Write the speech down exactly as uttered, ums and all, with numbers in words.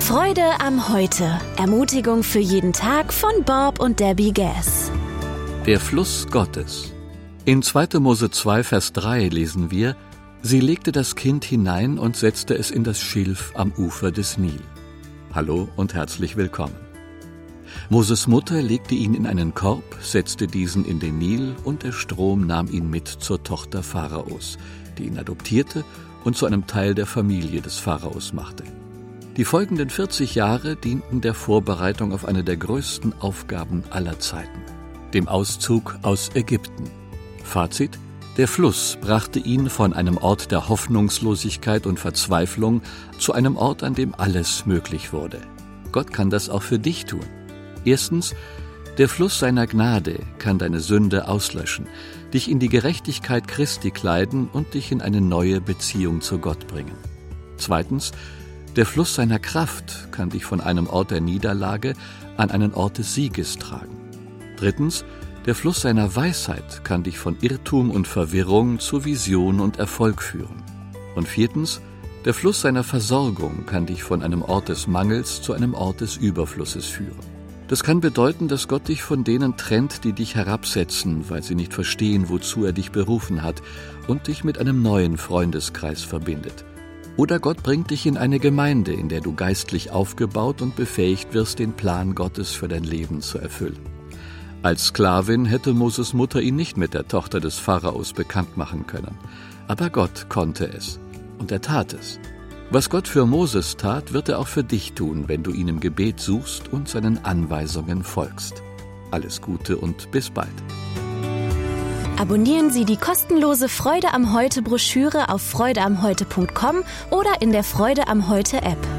Freude am Heute. Ermutigung für jeden Tag von Bob und Debbie Gass. Der Fluss Gottes. In zweiter Mose zwei, Vers drei lesen wir: Sie legte das Kind hinein und setzte es in das Schilf am Ufer des Nil. Hallo und herzlich willkommen. Moses Mutter legte ihn in einen Korb, setzte diesen in den Nil und der Strom nahm ihn mit zur Tochter Pharaos, die ihn adoptierte und zu einem Teil der Familie des Pharaos machte. Die folgenden vierzig Jahre dienten der Vorbereitung auf eine der größten Aufgaben aller Zeiten, dem Auszug aus Ägypten. Fazit: Der Fluss brachte ihn von einem Ort der Hoffnungslosigkeit und Verzweiflung zu einem Ort, an dem alles möglich wurde. Gott kann das auch für dich tun. Erstens: Der Fluss seiner Gnade kann deine Sünde auslöschen, dich in die Gerechtigkeit Christi kleiden und dich in eine neue Beziehung zu Gott bringen. Zweitens: Der Fluss seiner Kraft kann dich von einem Ort der Niederlage an einen Ort des Sieges tragen. Drittens: Der Fluss seiner Weisheit kann dich von Irrtum und Verwirrung zu Vision und Erfolg führen. Und viertens: Der Fluss seiner Versorgung kann dich von einem Ort des Mangels zu einem Ort des Überflusses führen. Das kann bedeuten, dass Gott dich von denen trennt, die dich herabsetzen, weil sie nicht verstehen, wozu er dich berufen hat, und dich mit einem neuen Freundeskreis verbindet. Oder Gott bringt dich in eine Gemeinde, in der du geistlich aufgebaut und befähigt wirst, den Plan Gottes für dein Leben zu erfüllen. Als Sklavin hätte Moses Mutter ihn nicht mit der Tochter des Pharaos bekannt machen können. Aber Gott konnte es. Und er tat es. Was Gott für Moses tat, wird er auch für dich tun, wenn du ihn im Gebet suchst und seinen Anweisungen folgst. Alles Gute und bis bald. Abonnieren Sie die kostenlose Freude am Heute Broschüre auf freude am heute punkt com oder in der Freude am Heute App.